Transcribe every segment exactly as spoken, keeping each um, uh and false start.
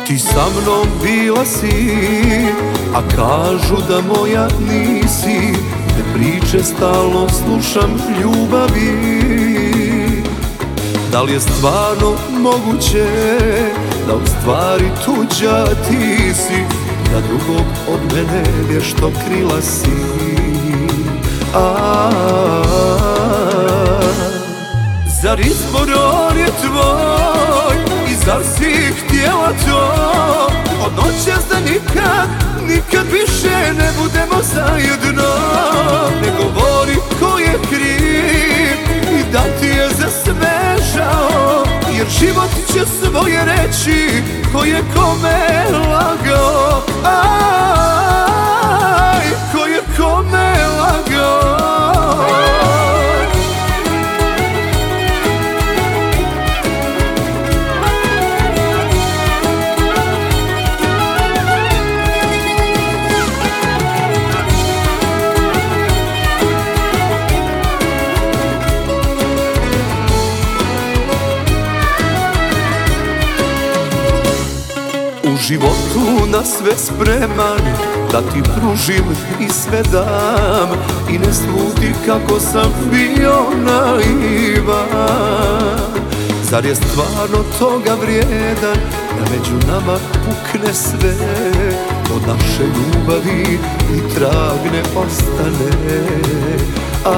Ti sa mnom bila si, a kažu da moja nisi. Te priče stalno slušam ljubavi. Da li je stvarno moguće da u stvari tuđa ti si, da drugog od mene vješto krila si? A, zar izbor on je tvoj i zar si htjela to? Od noćas da nikad, nikad više ne budemo zajedno. Ne govori ko je kriv i da ti je za sve žao, jer život će svoje reći ko je kome lagao. Aj, ko je kome lagao. U životu na sve spreman, da ti pružim i sve dam. I ne sluti kako sam bio naivan. Zar je stvarno toga vrijedan da među nama pukne sve? Od naše ljubavi i trag ne ostane. A,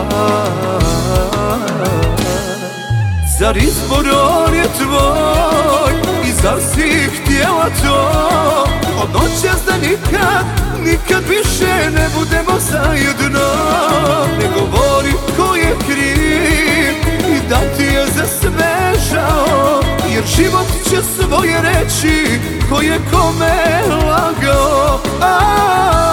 zar izbor on je tvoj i zar si htjela to? Od noćas da nikad, nikad više ne budemo zajedno. Ne govori ko je kriv i da ti je za sve žao, jer život će svoje reći ko je kome lagao.